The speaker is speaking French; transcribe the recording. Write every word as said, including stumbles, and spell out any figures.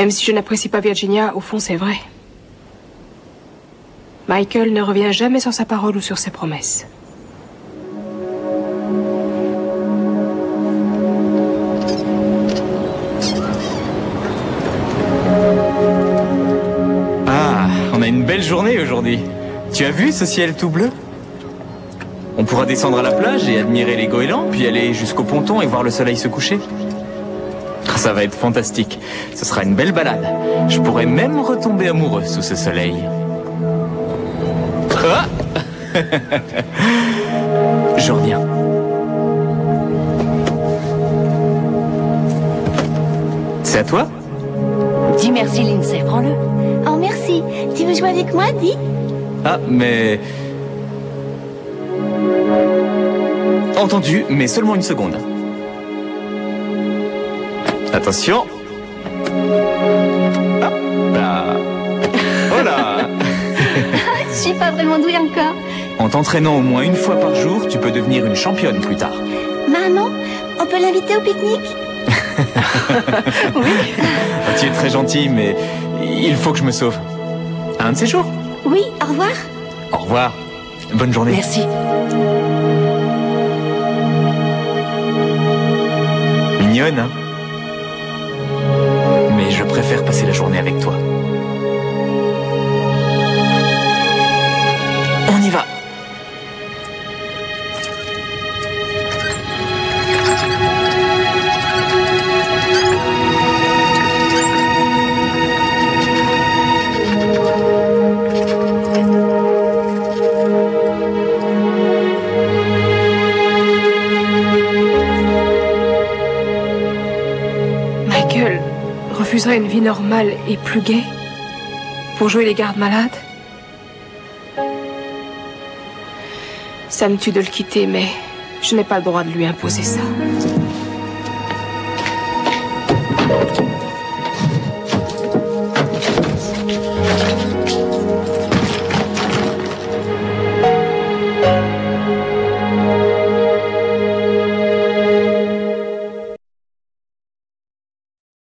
Même si je n'apprécie pas Virginia, au fond c'est vrai. Michael ne revient jamais sur sa parole ou sur ses promesses. Ah, on a une belle journée aujourd'hui. Tu as vu ce ciel tout bleu? On pourra descendre à la plage et admirer les goélands, puis aller jusqu'au ponton et voir le soleil se coucher. Ça va être fantastique. Ce sera une belle balade. Je pourrais même retomber amoureux sous ce soleil. Ah Je reviens. C'est à toi? Dis merci, Lindsay, prends-le. Oh, merci. Tu veux jouer avec moi, dis? Ah, mais... Entendu, mais seulement une seconde. Attention. Hop là. Voilà. Je suis pas vraiment douée encore. En t'entraînant au moins une fois par jour, tu peux devenir une championne plus tard. Maman, on peut l'inviter au pique-nique? Oui. Tu es très gentille, mais il faut que je me sauve. Un de ces jours. Oui, au revoir. Au revoir. Bonne journée. Merci. Mignonne, hein? Mais je préfère passer la journée avec toi. On y va. Michael refuserait une vie normale et plus gaie pour jouer les gardes malades? Ça me tue de le quitter, mais je n'ai pas le droit de lui imposer ça.